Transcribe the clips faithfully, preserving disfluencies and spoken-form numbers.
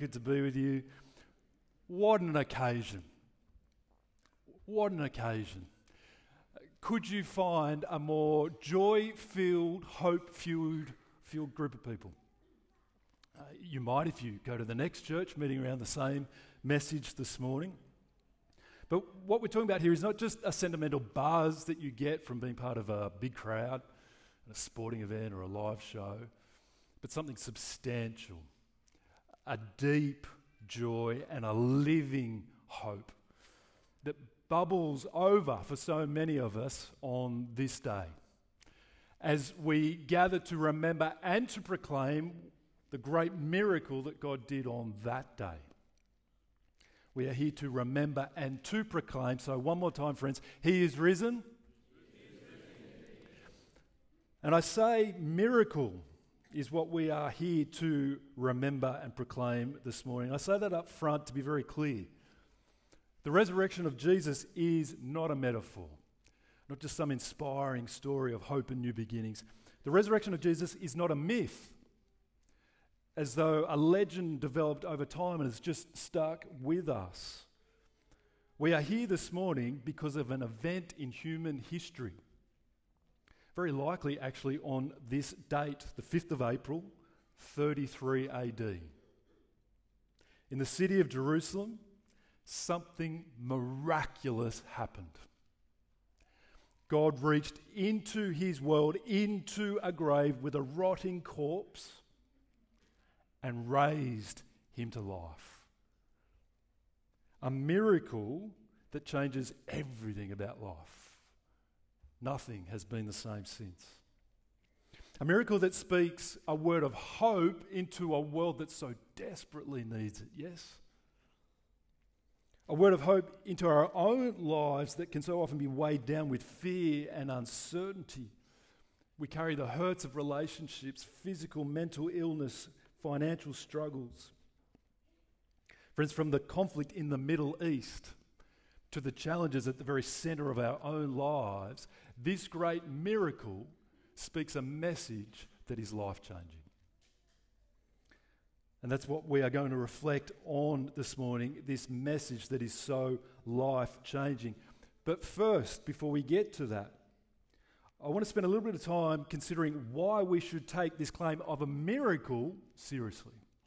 Good to be with you. What an occasion. What an occasion. Could you find a more joy-filled, hope-fueled fueled group of people? Uh, you might if you go to the next church meeting around the same message this morning. But what we're talking about here is not just a sentimental buzz that you get from being part of a big crowd, a sporting event or a live show, but something substantial, a deep joy and a living hope that bubbles over for so many of us on this day as we gather to remember and to proclaim the great miracle that God did on that day. We are here to remember and to proclaim. So one more time, friends, He is risen. He is risen. And I say miracle is what we are here to remember and proclaim this morning. I say that up front to be very clear. The resurrection of Jesus is not a metaphor, not just some inspiring story of hope and new beginnings. The resurrection of Jesus is not a myth, as though a legend developed over time and has just stuck with us. We are here this morning because of an event in human history. Very likely, actually, on this date, the fifth of April, thirty-three A D. In the city of Jerusalem, something miraculous happened. God reached into his world, into a grave with a rotting corpse, and raised him to life. A miracle that changes everything about life. Nothing has been the same since. A miracle that speaks a word of hope into a world that so desperately needs it, yes? A word of hope into our own lives that can so often be weighed down with fear and uncertainty. We carry the hurts of relationships, physical, mental illness, financial struggles. Friends, from the conflict in the Middle East to the challenges at the very center of our own lives, this great miracle speaks a message that is life-changing. And that's what we are going to reflect on this morning, this message that is so life-changing. But first, before we get to that, I want to spend a little bit of time considering why we should take this claim of a miracle seriously.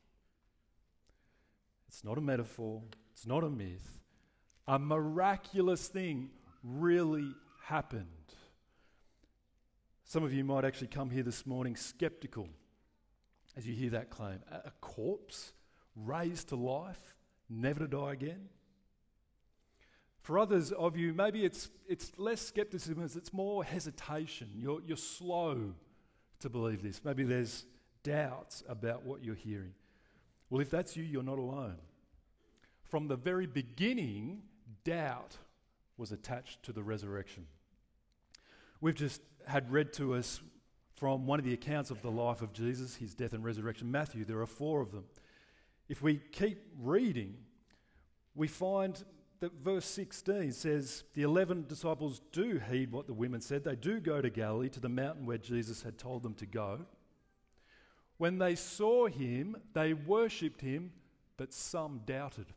It's not a metaphor, it's not a myth. A miraculous thing really happened. Some of you might actually come here this morning skeptical as you hear that claim. A, a corpse raised to life, never to die again? For others of you, maybe it's it's less skepticism, it's more hesitation. You're, you're slow to believe this. Maybe there's doubts about what you're hearing. Well, if that's you, you're not alone. From the very beginning, doubt was attached to the resurrection. We've just had read to us from one of the accounts of the life of Jesus, his death and resurrection, Matthew. There are four of them. If we keep reading, we find that verse sixteen says, the eleven disciples do heed what the women said. They do go to Galilee, to the mountain where Jesus had told them to go. When they saw him, they worshipped him, but some doubted.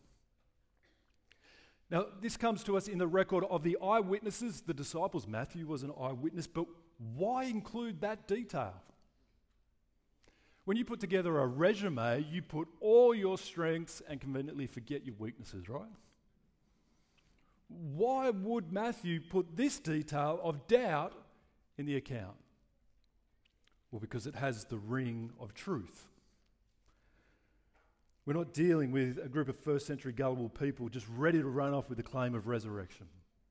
Now, this comes to us in the record of the eyewitnesses, the disciples. Matthew was an eyewitness, but why include that detail? When you put together a resume, you put all your strengths and conveniently forget your weaknesses, right? Why would Matthew put this detail of doubt in the account? Well, because it has the ring of truth. We're not dealing with a group of first century gullible people just ready to run off with the claim of resurrection.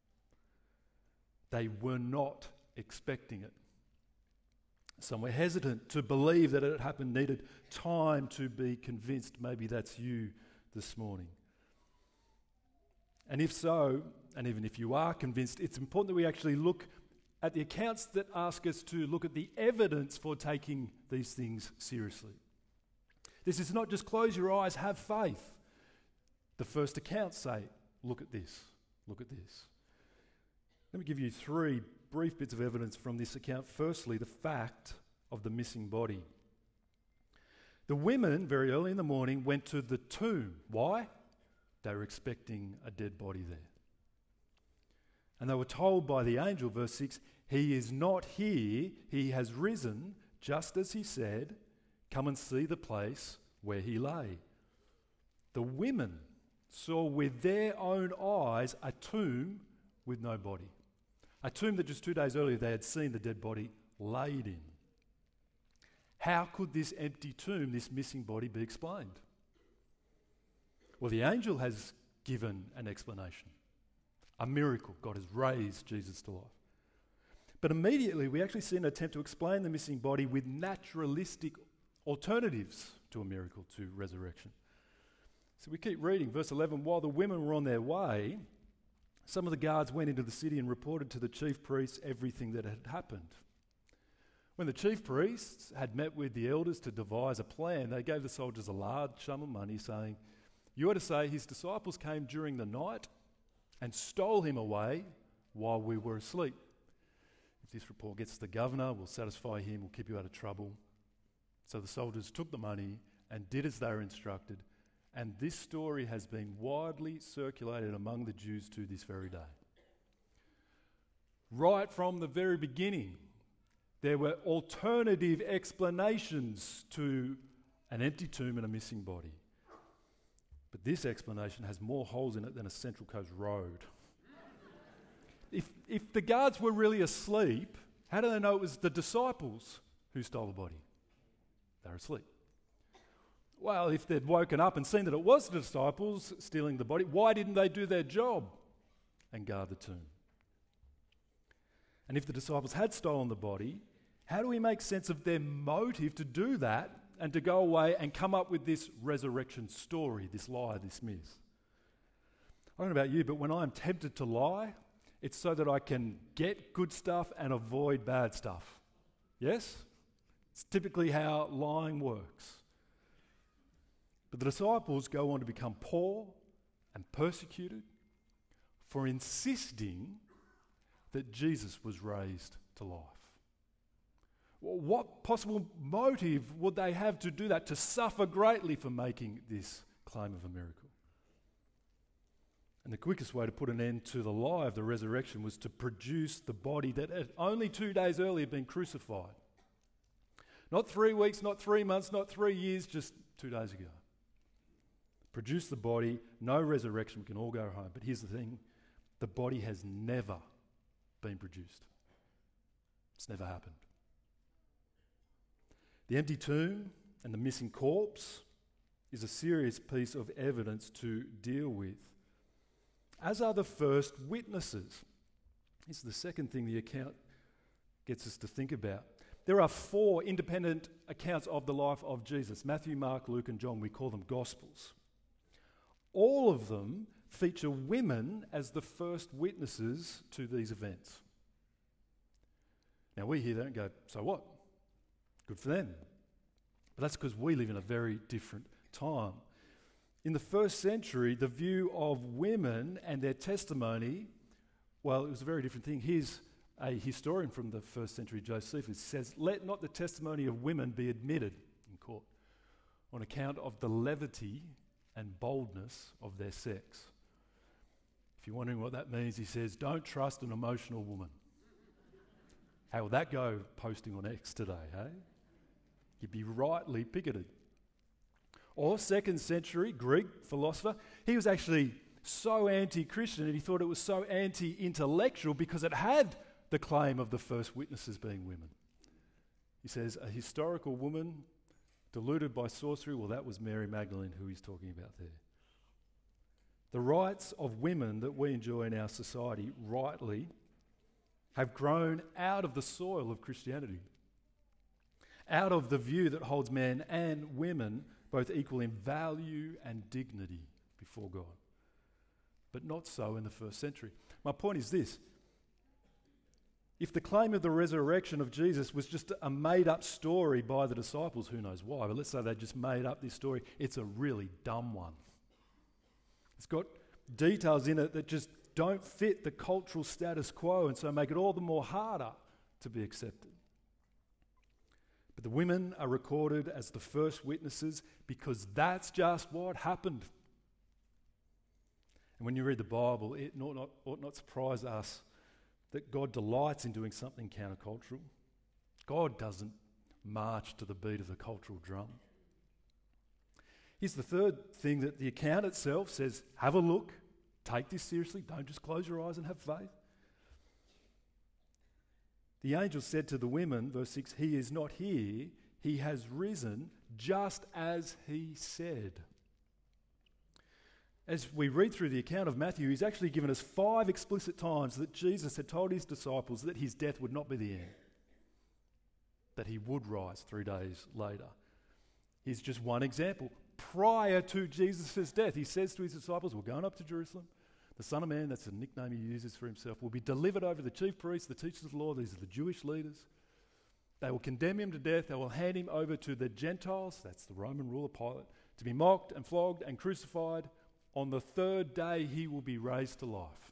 They were not expecting it. Some were hesitant to believe that it had happened, needed time to be convinced. Maybe that's you this morning. And if so, and even if you are convinced, it's important that we actually look at the accounts that ask us to look at the evidence for taking these things seriously. This is not just close your eyes, have faith. The first accounts say, look at this, look at this. Let me give you three brief bits of evidence from this account. Firstly, the fact of the missing body. The women, very early in the morning, went to the tomb. Why? They were expecting a dead body there. And they were told by the angel, verse six, he is not here, he has risen, just as he said, come and see the place where he lay. The women saw with their own eyes a tomb with no body. A tomb that just two days earlier they had seen the dead body laid in. How could this empty tomb, this missing body, be explained? Well, the angel has given an explanation. A miracle. God has raised Jesus to life. But immediately we actually see an attempt to explain the missing body with naturalistic alternatives to a miracle, to resurrection. So we keep reading, verse eleven, while the women were on their way, some of the guards went into the city and reported to the chief priests everything that had happened. When the chief priests had met with the elders to devise a plan, they gave the soldiers a large sum of money, saying, you are to say his disciples came during the night and stole him away while we were asleep. If this report gets to the governor, we'll satisfy him, we'll keep you out of trouble. So the soldiers took the money and did as they were instructed, and this story has been widely circulated among the Jews to this very day. Right from the very beginning, there were alternative explanations to an empty tomb and a missing body. But this explanation has more holes in it than a Central Coast road. if, if the guards were really asleep, how do they know it was the disciples who stole the body? They're asleep. Well, if they'd woken up and seen that it was the disciples stealing the body, why didn't they do their job and guard the tomb? And if the disciples had stolen the body, how do we make sense of their motive to do that and to go away and come up with this resurrection story, this lie, this myth? I don't know about you, but when I'm tempted to lie, it's so that I can get good stuff and avoid bad stuff. Yes? It's typically how lying works. But the disciples go on to become poor and persecuted for insisting that Jesus was raised to life. Well, what possible motive would they have to do that, to suffer greatly for making this claim of a miracle? And the quickest way to put an end to the lie of the resurrection was to produce the body that had only two days earlier been crucified. Not three weeks, not three months, not three years, just two days ago. Produce the body, no resurrection, we can all go home. But here's the thing, the body has never been produced. It's never happened. The empty tomb and the missing corpse is a serious piece of evidence to deal with, as are the first witnesses. This is the second thing the account gets us to think about. There are four independent accounts of the life of Jesus. Matthew, Mark, Luke and John, we call them Gospels. All of them feature women as the first witnesses to these events. Now we hear that and go, so what? Good for them. But that's because we live in a very different time. In the first century, the view of women and their testimony, well, it was a very different thing. Here's a historian from the first century, Josephus, says, let not the testimony of women be admitted in court on account of the levity and boldness of their sex. If you're wondering what that means, he says, don't trust an emotional woman. How will that go posting on X today, hey? You'd be rightly picketed. Or second century Greek philosopher, he was actually so anti-Christian and he thought it was so anti-intellectual because it had the claim of the first witnesses being women. He says, a historical woman deluded by sorcery, well, that was Mary Magdalene who he's talking about there. The rights of women that we enjoy in our society, rightly, have grown out of the soil of Christianity, out of the view that holds men and women both equal in value and dignity before God. But not so in the first century. My point is this. If the claim of the resurrection of Jesus was just a made-up story by the disciples, who knows why, but let's say they just made up this story, it's a really dumb one. It's got details in it that just don't fit the cultural status quo and so make it all the more harder to be accepted. But the women are recorded as the first witnesses because that's just what happened. And when you read the Bible, it ought not, ought not surprise us that God delights in doing something countercultural. God doesn't march to the beat of the cultural drum. Here's the third thing that the account itself says, have a look, take this seriously, don't just close your eyes and have faith. The angel said to the women, verse six, he is not here, he has risen, just as he said. As we read through the account of Matthew, he's actually given us five explicit times that Jesus had told his disciples that his death would not be the end, that he would rise three days later. Here's just one example. Prior to Jesus' death, he says to his disciples, we're going up to Jerusalem. The Son of Man, that's the nickname he uses for himself, will be delivered over to the chief priests, the teachers of the law. These are the Jewish leaders. They will condemn him to death. They will hand him over to the Gentiles, that's the Roman ruler Pilate, to be mocked and flogged and crucified. On the third day, he will be raised to life.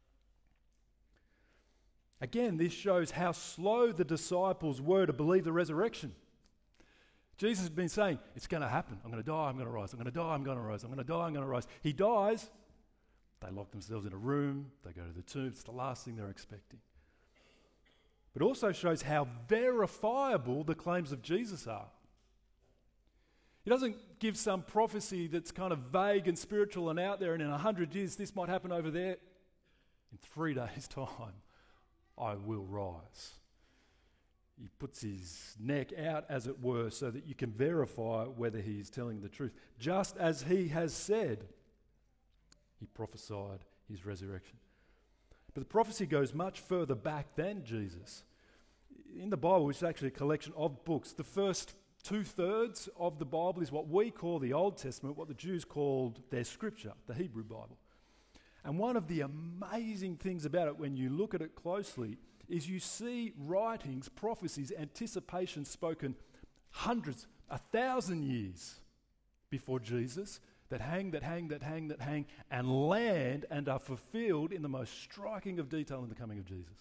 Again, this shows how slow the disciples were to believe the resurrection. Jesus had been saying, it's going to happen. I'm going to die, I'm going to rise. I'm going to die, I'm going to rise. I'm going to die, I'm going to rise. He dies. They lock themselves in a room. They go to the tomb. It's the last thing they're expecting. But it also shows how verifiable the claims of Jesus are. He doesn't give some prophecy that's kind of vague and spiritual and out there, and in a hundred years this might happen over there. In three days' time, I will rise. He puts his neck out, as it were, so that you can verify whether he's telling the truth. Just as he has said, he prophesied his resurrection. But the prophecy goes much further back than Jesus. In the Bible, which is actually a collection of books, the first two-thirds of the Bible is what we call the Old Testament, what the Jews called their scripture, the Hebrew Bible. And one of the amazing things about it, when you look at it closely, is you see writings, prophecies, anticipations spoken hundreds, a thousand years before Jesus, that hang, that hang, that hang, that hang, and land and are fulfilled in the most striking of detail in the coming of Jesus.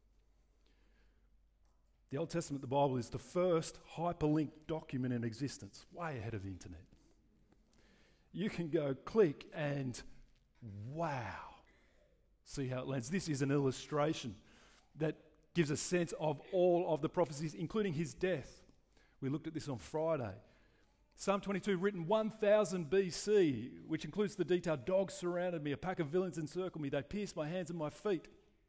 The Old Testament, the Bible, is the first hyperlinked document in existence, way ahead of the internet. You can go click and wow, see how it lands. This is an illustration that gives a sense of all of the prophecies, including his death. We looked at this on Friday. Psalm twenty-two, written one thousand B C, which includes the detail, dogs surrounded me, a pack of villains encircled me, they pierced my hands and my feet.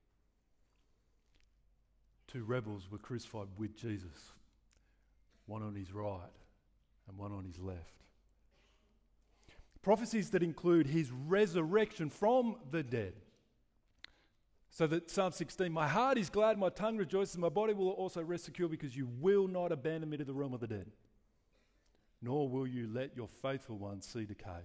Two rebels were crucified with Jesus, one on his right and one on his left. Prophecies that include his resurrection from the dead. So that Psalm sixteen, my heart is glad, my tongue rejoices, my body will also rest secure because you will not abandon me to the realm of the dead, nor will you let your faithful one see decay.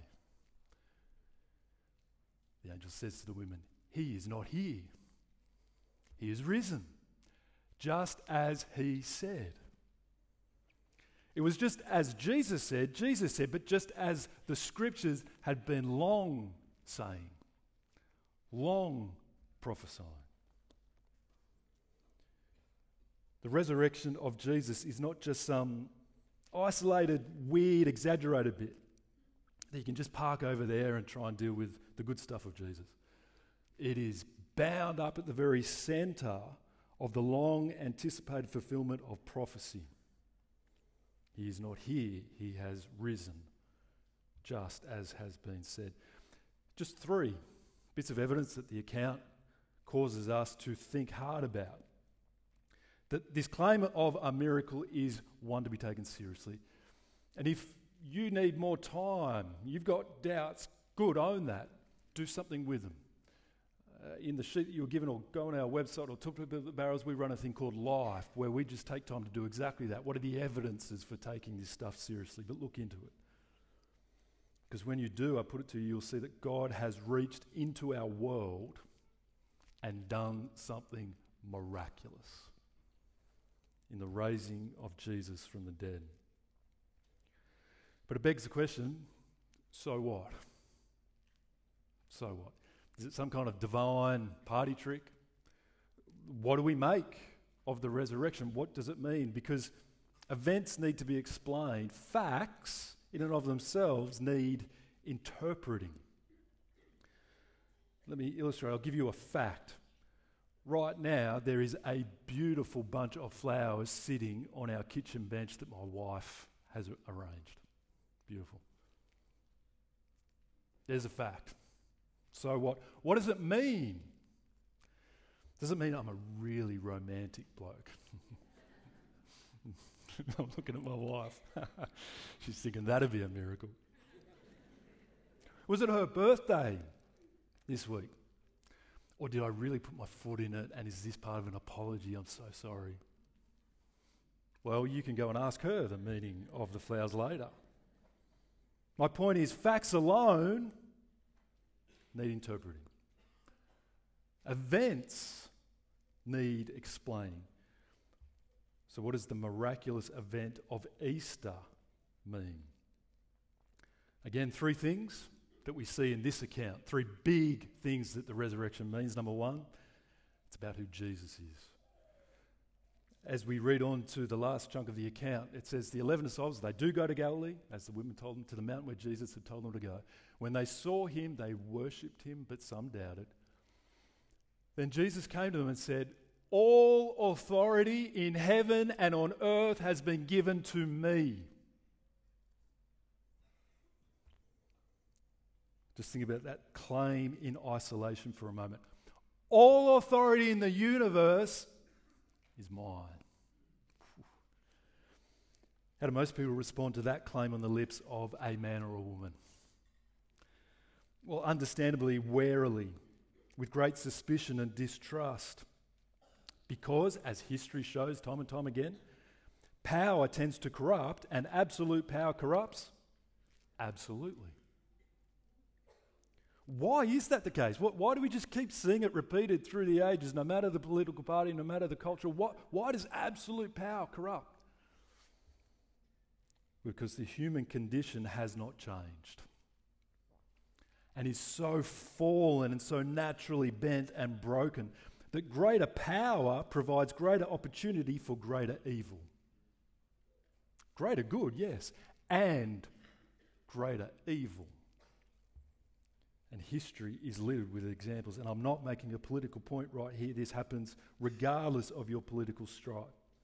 The angel says to the women, he is not here. He is risen, just as he said. It was just as Jesus said, Jesus said, but just as the scriptures had been long saying, long prophesying. The resurrection of Jesus is not just some isolated, weird, exaggerated bit that you can just park over there and try and deal with the good stuff of Jesus. It is bound up at the very center of the long anticipated fulfillment of prophecy. He is not here, he has risen, just as has been said. Just three bits of evidence that the account causes us to think hard about. That this claim of a miracle is one to be taken seriously. And if you need more time, you've got doubts, good, own that. Do something with them. Uh, in the sheet that you were given, or go on our website or talk to the Barrows, we run a thing called Life, where we just take time to do exactly that. What are the evidences for taking this stuff seriously? But look into it. Because when you do, I put it to you, you'll see that God has reached into our world and done something miraculous in the raising of Jesus from the dead. But it begs the question, so what? So what? Is it some kind of divine party trick? What do we make of the resurrection? What does it mean? Because Events need to be explained. Facts, in and of themselves, need interpreting. Let me illustrate. I'll give you a fact. Right now, there is a beautiful bunch of flowers sitting on our kitchen bench that my wife has arranged. Beautiful. There's a fact. So what? What does it mean? Does it mean I'm a really romantic bloke? I'm looking at my wife. She's thinking that'd be a miracle. Was it her birthday this week? Or did I really put my foot in it, and is this part of an apology? I'm so sorry. Well, you can go and ask her the meaning of the flowers later. My point is, facts alone need interpreting. Events need explaining. So what does the miraculous event of Easter mean? Again, three things that we see in this account. Three big things that the resurrection means. Number one, it's about who Jesus is. As we read on to the last chunk of the account, it says the eleven disciples, they do go to Galilee, as the women told them, to the mountain where Jesus had told them to go. When they saw him, they worshipped him, but some doubted. Then Jesus came to them and said, all authority in heaven and on earth has been given to me. Just think about that claim in isolation for a moment. All authority in the universe is mine. How do most people respond to that claim on the lips of a man or a woman? Well, understandably, warily, with great suspicion and distrust. Because, as history shows time and time again, power tends to corrupt, and absolute power corrupts absolutely. Why is that the case? Why do we just keep seeing it repeated through the ages, no matter the political party, no matter the culture? Why, why does absolute power corrupt? Because the human condition has not changed and is so fallen and so naturally bent and broken that greater power provides greater opportunity for greater evil. Greater good, yes, and greater evil. And history is littered with examples. And I'm not making a political point right here. This happens regardless of your political stripe.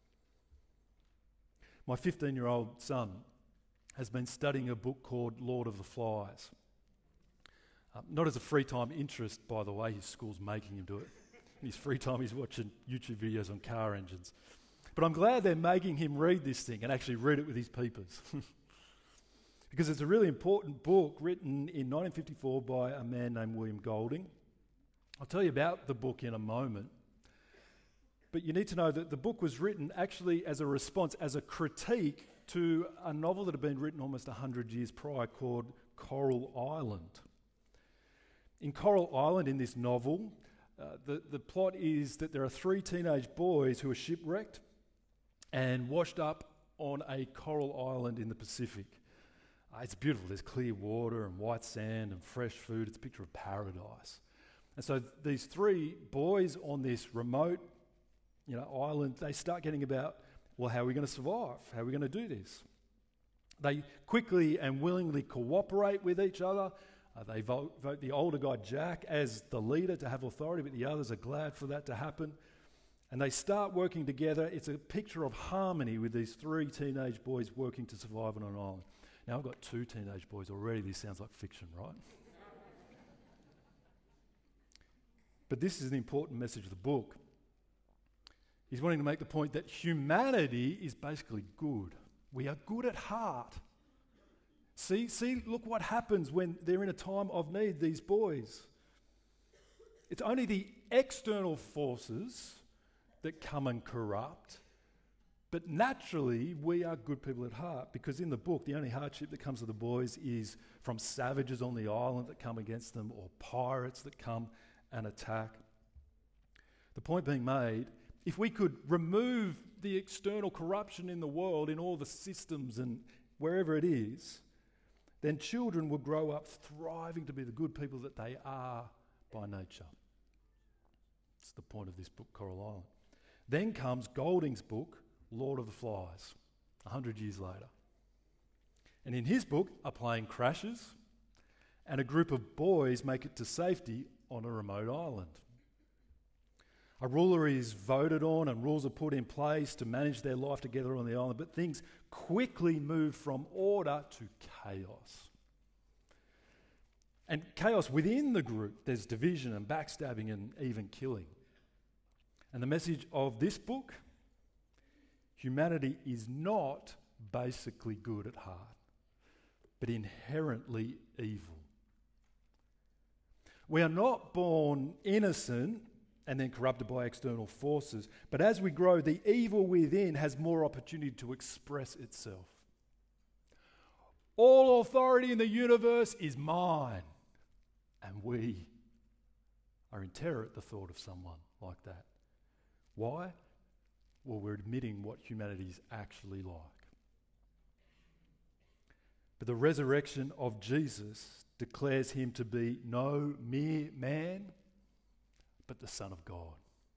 My fifteen-year-old son has been studying a book called Lord of the Flies. Um, not as a free time interest, by the way. His school's making him do it. In his free time, he's watching YouTube videos on car engines. But I'm glad they're making him read this thing and actually read it with his peepers. Because it's a really important book written in nineteen fifty-four by a man named William Golding. I'll tell you about the book in a moment. But you need to know that the book was written actually as a response, as a critique to a novel that had been written almost one hundred years prior called Coral Island. In Coral Island, in this novel, uh, the, the plot is that there are three teenage boys who are shipwrecked and washed up on a coral island in the Pacific. Uh, it's beautiful. There's clear water and white sand and fresh food. It's a picture of paradise. And so th- these three boys on this remote, you know, island, they start getting about, well, how are we going to survive? How are we going to do this? They quickly and willingly cooperate with each other. Uh, they vote, vote the older guy, Jack, as the leader to have authority, but the others are glad for that to happen. And they start working together. It's a picture of harmony with these three teenage boys working to survive on an island. Now, I've got two teenage boys already. This sounds like fiction, right? But this is an important message of the book. He's wanting to make the point that humanity is basically good. We are good at heart. See, see, look what happens when they're in a time of need, these boys. It's only the external forces that come and corrupt. But naturally, we are good people at heart, because in the book, the only hardship that comes to the boys is from savages on the island that come against them, or pirates that come and attack. The point being made, if we could remove the external corruption in the world, in all the systems and wherever it is, then children will grow up thriving to be the good people that they are by nature. It's the point of this book, Coral Island. Then comes Golding's book, Lord of the Flies. a hundred years later. And in his book, a plane crashes and a group of boys make it to safety on a remote island. A ruler is voted on and rules are put in place to manage their life together on the island, but things quickly move from order to chaos. And chaos within the group, there's division and backstabbing and even killing. And the message of this book, humanity is not basically good at heart, but inherently evil. We are not born innocent and then corrupted by external forces, but as we grow, the evil within has more opportunity to express itself. All authority in the universe is mine, and we are in terror at the thought of someone like that. Why? Well, we're admitting what humanity is actually like. But the resurrection of Jesus declares him to be no mere man, but the Son of God.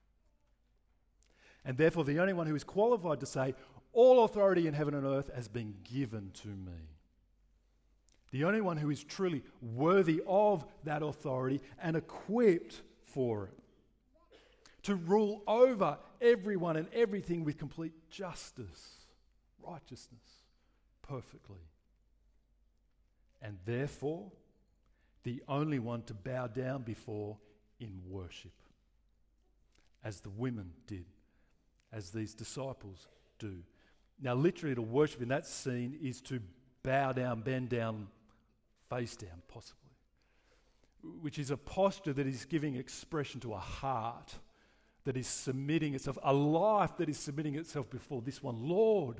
And therefore, the only one who is qualified to say, all authority in heaven and earth has been given to me. The only one who is truly worthy of that authority and equipped for it. To rule over everyone and everything with complete justice, righteousness, perfectly. And therefore, the only one to bow down before in worship, as the women did, as these disciples do. Now, literally, to worship in that scene is to bow down, bend down, face down, possibly, which is a posture that is giving expression to a heart that is submitting itself, a life that is submitting itself before this one, Lord.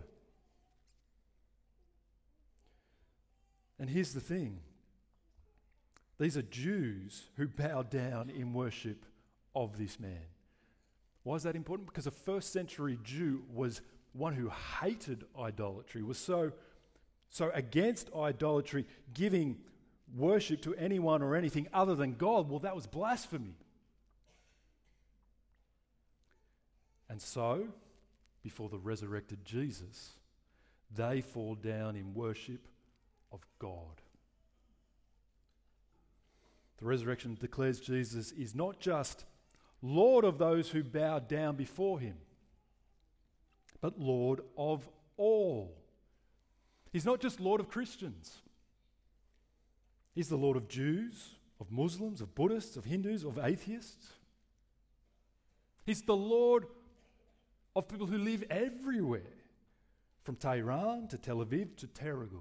And here's the thing. These are Jews who bow down in worship of this man. Why is that important? Because a first century Jew was one who hated idolatry, was so, so against idolatry, giving worship to anyone or anything other than God. Well, that was blasphemy. And so, before the resurrected Jesus, they fall down in worship of God. The resurrection declares Jesus is not just Lord of those who bow down before him, but Lord of all. He's not just Lord of Christians. He's the Lord of Jews, of Muslims, of Buddhists, of Hindus, of atheists. He's the Lord of people who live everywhere, from Tehran to Tel Aviv to Terrigal.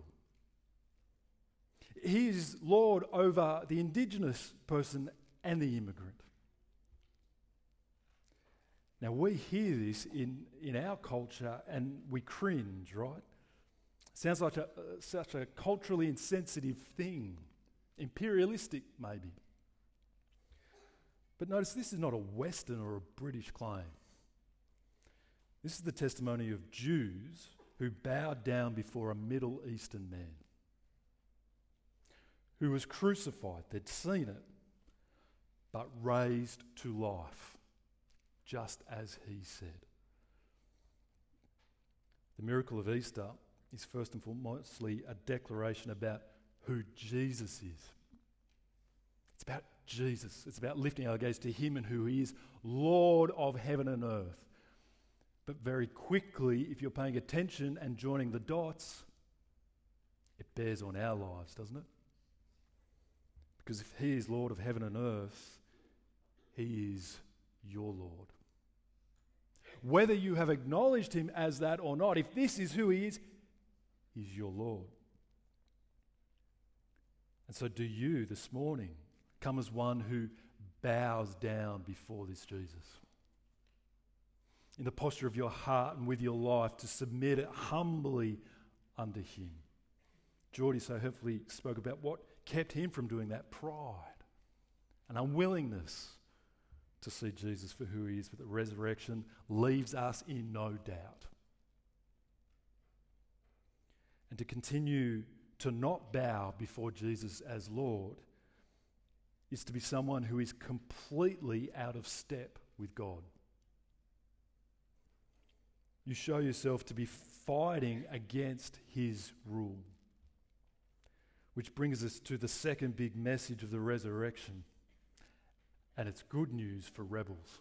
He is Lord over the indigenous person and the immigrant. Now, we hear this in, in our culture and we cringe, right? Sounds like a, uh, such a culturally insensitive thing, imperialistic maybe. But notice this is not a Western or a British claim. This is the testimony of Jews who bowed down before a Middle Eastern man who was crucified. They'd seen it, but raised to life, just as he said. The miracle of Easter is first and foremostly a declaration about who Jesus is. It's about Jesus. It's about lifting our gaze to him and who he is, Lord of heaven and earth. But very quickly, if you're paying attention and joining the dots, it bears on our lives, doesn't it? Because if he is Lord of heaven and earth, he is your Lord. Whether you have acknowledged him as that or not, if this is who he is, he's your Lord. And so do you this morning come as one who bows down before this Jesus? In the posture of your heart and with your life to submit it humbly under him. Geordie so helpfully spoke about what kept him from doing that: pride, an unwillingness to see Jesus for who he is, but the resurrection leaves us in no doubt. And to continue to not bow before Jesus as Lord is to be someone who is completely out of step with God. you show yourself to be fighting against his rule. Which brings us to the second big message of the resurrection. And it's good news for rebels.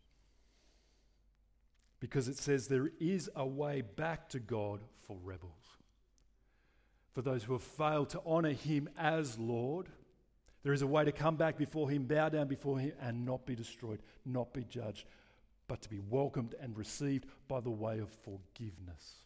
Because it says there is a way back to God for rebels. For those who have failed to honour him as Lord, there is a way to come back before him, bow down before him, and not be destroyed, not be judged, but to be welcomed and received by the way of forgiveness.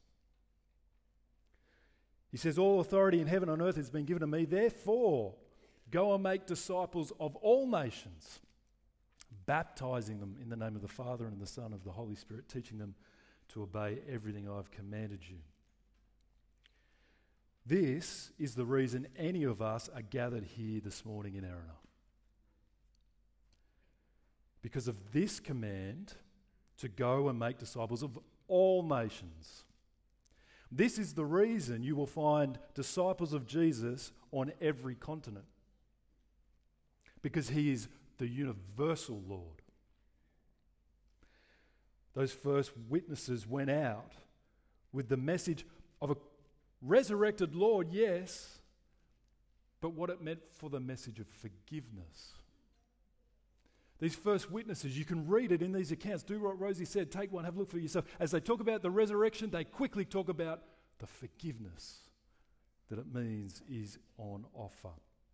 He says, all authority in heaven and earth has been given to me. Therefore, go and make disciples of all nations, baptizing them in the name of the Father and the Son and of the Holy Spirit, teaching them to obey everything I've commanded you. This is the reason any of us are gathered here this morning in Erina. Because of this command to go and make disciples of all nations. This is the reason you will find disciples of Jesus on every continent. Because he is the universal Lord. Those first witnesses went out with the message of a resurrected Lord, yes, but what it meant for the message of forgiveness. These first witnesses, you can read it in these accounts. Do what Rosie said. Take one, have a look for yourself. As they talk about the resurrection, they quickly talk about the forgiveness that it means is on offer.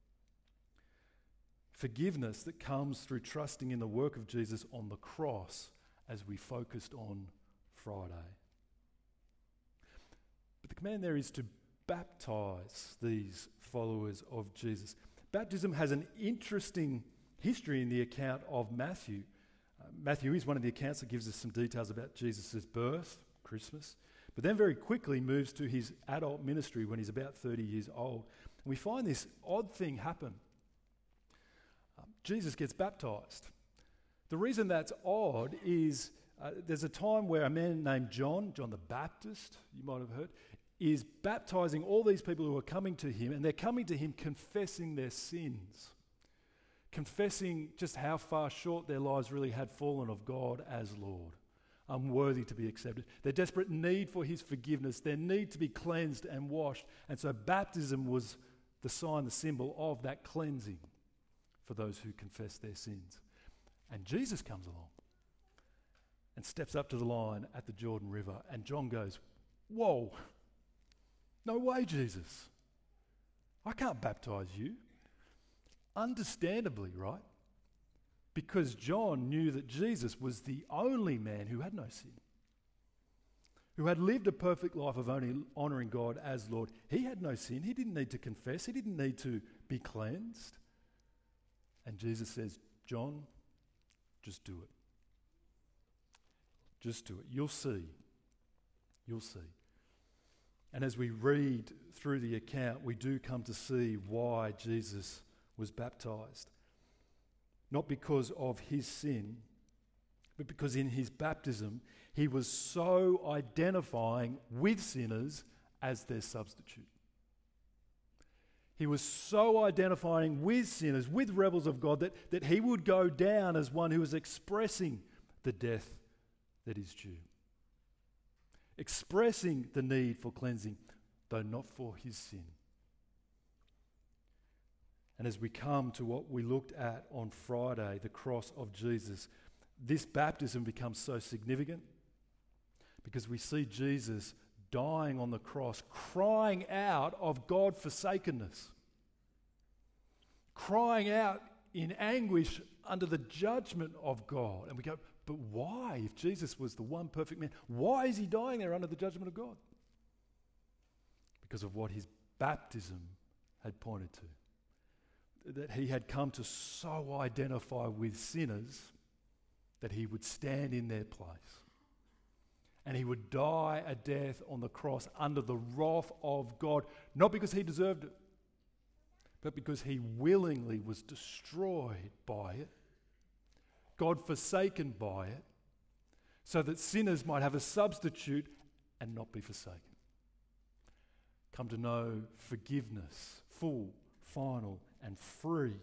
Forgiveness that comes through trusting in the work of Jesus on the cross, as we focused on Friday. But the command there is to baptize these followers of Jesus. Baptism has an interesting history in the account of Matthew. Uh, Matthew is one of the accounts that gives us some details about Jesus' birth, Christmas, but then very quickly moves to his adult ministry when he's about thirty years old. And we find this odd thing happen. Um, Jesus gets baptized. The reason that's odd is uh, there's a time where a man named John, John the Baptist, you might have heard, is baptizing all these people who are coming to him, and they're coming to him confessing their sins. Confessing just how far short their lives really had fallen of God as Lord, unworthy to be accepted. Their desperate need for his forgiveness, their need to be cleansed and washed. And so baptism was the sign, the symbol of that cleansing for those who confess their sins. And Jesus comes along and steps up to the line at the Jordan River, and John goes, "Whoa, no way, Jesus. I can't baptize you." Understandably, right? Because John knew that Jesus was the only man who had no sin, who had lived a perfect life of only honouring God as Lord. He had no sin. He didn't need to confess. He didn't need to be cleansed. And Jesus says, "John, just do it. Just do it. You'll see. You'll see." And as we read through the account, we do come to see why Jesus was baptized. Not because of his sin, but because in his baptism, he was so identifying with sinners as their substitute. He was so identifying with sinners, with rebels of God, that, that he would go down as one who was expressing the death that is due. Expressing the need for cleansing, though not for his sin. And as we come to what we looked at on Friday, the cross of Jesus, this baptism becomes so significant because we see Jesus dying on the cross, crying out of God-forsakenness, crying out in anguish under the judgment of God. And we go, but why? If Jesus was the one perfect man, why is he dying there under the judgment of God? Because of what his baptism had pointed to. That he had come to so identify with sinners that he would stand in their place. And he would die a death on the cross under the wrath of God, not because he deserved it, but because he willingly was destroyed by it, God forsaken by it, so that sinners might have a substitute and not be forsaken. Come to know forgiveness, full, final, and free.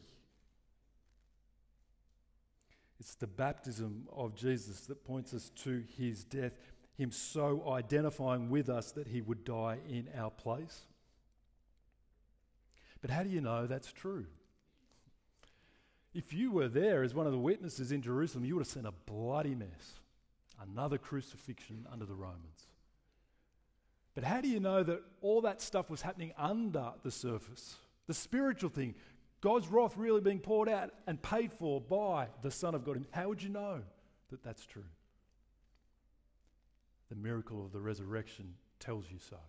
It's the baptism of Jesus that points us to his death. him so identifying with us that he would die in our place. But how do you know that's true? If you were there as one of the witnesses in Jerusalem, you would have seen a bloody mess. Another crucifixion under the Romans. But how do you know that all that stuff was happening under the surface? The spiritual thing, God's wrath really being poured out and paid for by the Son of God. How would you know that that's true? The miracle of the resurrection tells you so.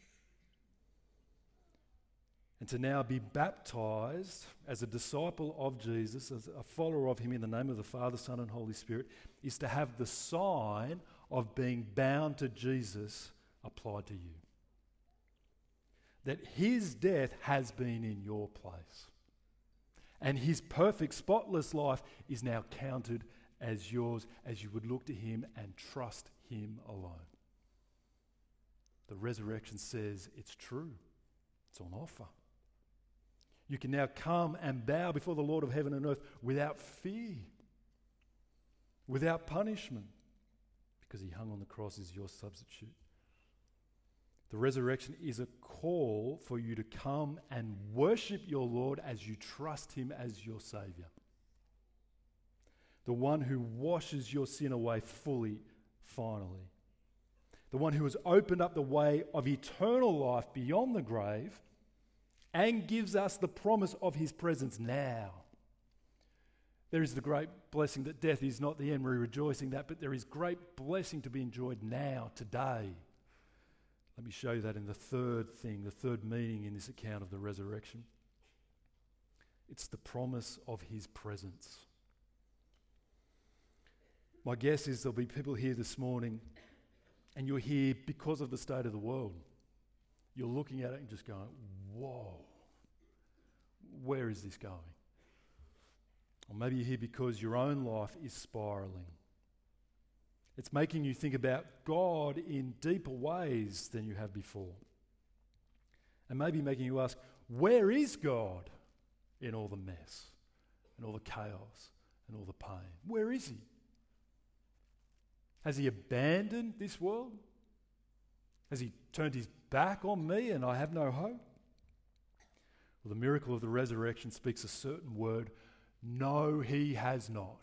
And to now be baptized as a disciple of Jesus, as a follower of him in the name of the Father, Son and Holy Spirit, is to have the sign of being bound to Jesus applied to you. That his death has been in your place. And his perfect, spotless life is now counted as yours as you would look to him and trust him alone. The resurrection says it's true. It's on offer. You can now come and bow before the Lord of heaven and earth without fear, without punishment, because he hung on the cross as your substitute. The resurrection is a call for you to come and worship your Lord as you trust him as your Saviour. The one who washes your sin away fully, finally. The one who has opened up the way of eternal life beyond the grave and gives us the promise of his presence now. There is the great blessing that death is not the end. We're rejoicing that, but there is great blessing to be enjoyed now, today. Let me show you that in the third thing, the third meaning in this account of the resurrection. It's the promise of his presence. My guess is there'll be people here this morning, and you're here because of the state of the world. You're looking at it and just going, whoa, where is this going? Or maybe you're here because your own life is spiralling. It's making you think about God in deeper ways than you have before. And maybe making you ask, where is God in all the mess and all the chaos and all the pain? Where is he? Has he abandoned this world? Has he turned his back on me and I have no hope? Well, the miracle of the resurrection speaks a certain word. No, he has not.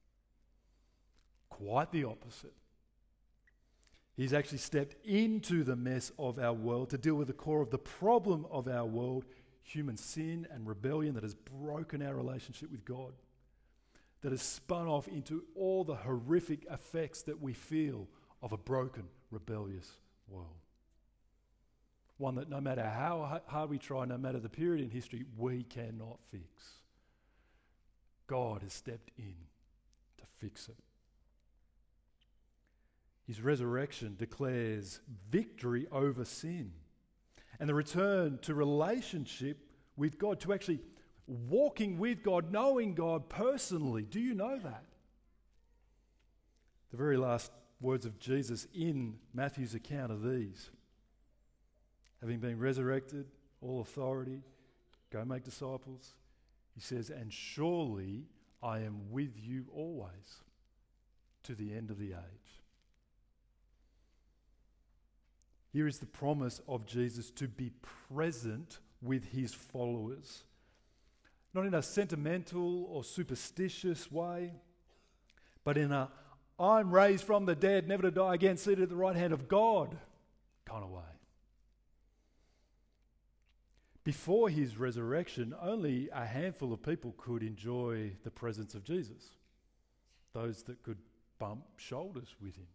Quite the opposite. He's actually stepped into the mess of our world to deal with the core of the problem of our world, human sin and rebellion that has broken our relationship with God, that has spun off into all the horrific effects that we feel of a broken, rebellious world. One that no matter how hard we try, no matter the period in history, we cannot fix. God has stepped in to fix it. His resurrection declares victory over sin and the return to relationship with God, to actually walking with God, knowing God personally. Do you know that? The very last words of Jesus in Matthew's account are these. Having been resurrected, all authority, go make disciples. He says, and surely I am with you always to the end of the age. Here is the promise of Jesus to be present with his followers. Not in a sentimental or superstitious way, but in a I'm raised from the dead, never to die again, seated at the right hand of God kind of way. Before his resurrection, only a handful of people could enjoy the presence of Jesus. Those that could bump shoulders with him.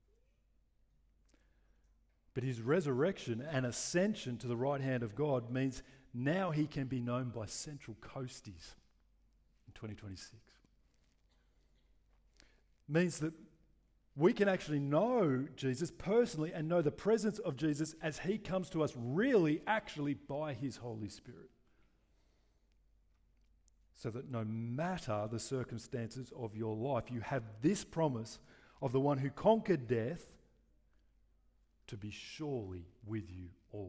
But his resurrection and ascension to the right hand of God means now he can be known by Central Coasties in twenty twenty-six. Means that we can actually know Jesus personally and know the presence of Jesus as he comes to us really, actually by his Holy Spirit. So that no matter the circumstances of your life, you have this promise of the one who conquered death to be surely with you always.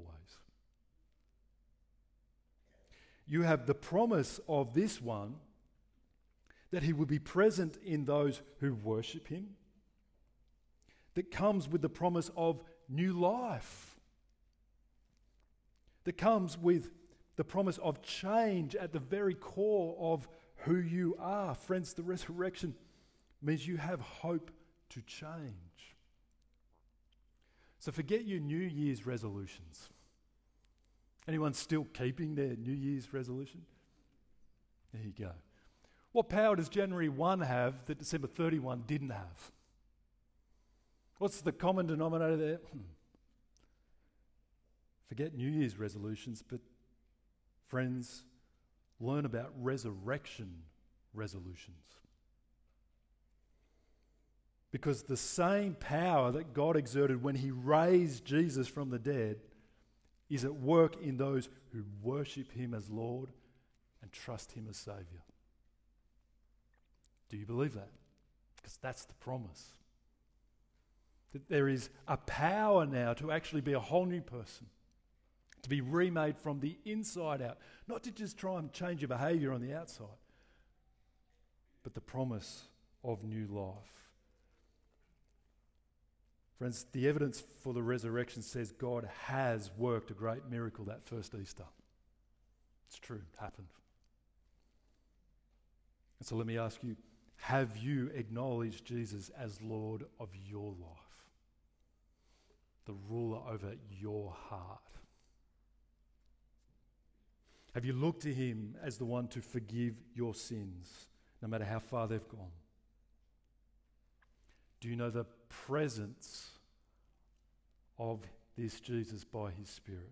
You have the promise of this one that he will be present in those who worship him, that comes with the promise of new life, that comes with the promise of change at the very core of who you are. Friends, the resurrection means you have hope to change. So forget your New Year's resolutions. Anyone still keeping their New Year's resolution? There you go. What power does January first have that December thirty-first didn't have? What's the common denominator there? Hmm. Forget New Year's resolutions, but friends, learn about resurrection resolutions. Because the same power that God exerted when he raised Jesus from the dead is at work in those who worship him as Lord and trust him as Saviour. Do you believe that? Because that's the promise. That there is a power now to actually be a whole new person, to be remade from the inside out, not to just try and change your behaviour on the outside, but the promise of new life. Friends, the evidence for the resurrection says God has worked a great miracle that first Easter. It's true, it happened. And so let me ask you, have you acknowledged Jesus as Lord of your life? The ruler over your heart? Have you looked to him as the one to forgive your sins, no matter how far they've gone? Do you know the presence of this Jesus by his Spirit?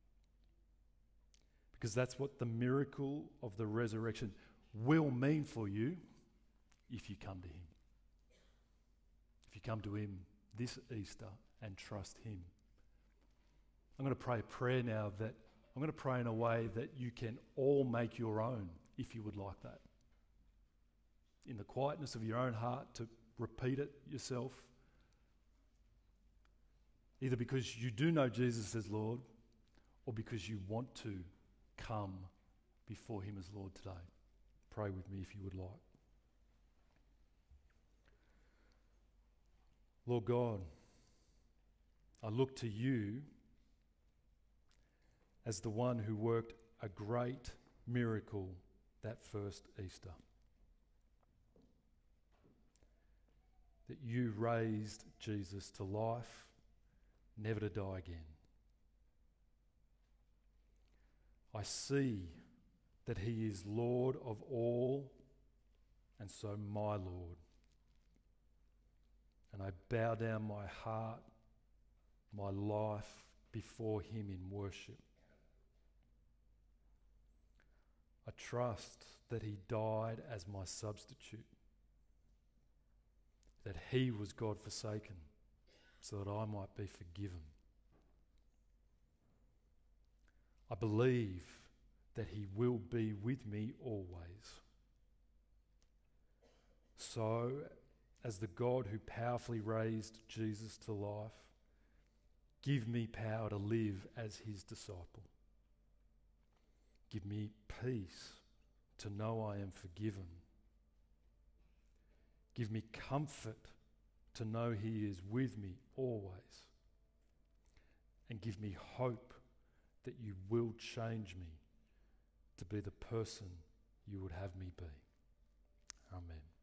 Because that's what the miracle of the resurrection will mean for you if you come to him. If you come to him this Easter and trust him. I'm going to pray a prayer now that I'm going to pray in a way that you can all make your own, if you would like that. In the quietness of your own heart, to repeat it yourself. Either because you do know Jesus as Lord, or because you want to come before him as Lord today. Pray with me if you would like. Lord God, I look to you as the one who worked a great miracle that first Easter. That you raised Jesus to life, never to die again. I see that he is Lord of all, and so my Lord. And I bow down my heart, my life before him in worship. I trust that he died as my substitute, that he was God forsaken so that I might be forgiven. I believe that he will be with me always. So, as the God who powerfully raised Jesus to life, give me power to live as his disciple. Give me peace to know I am forgiven. Give me comfort to know he is with me always. And give me hope that you will change me to be the person you would have me be. Amen.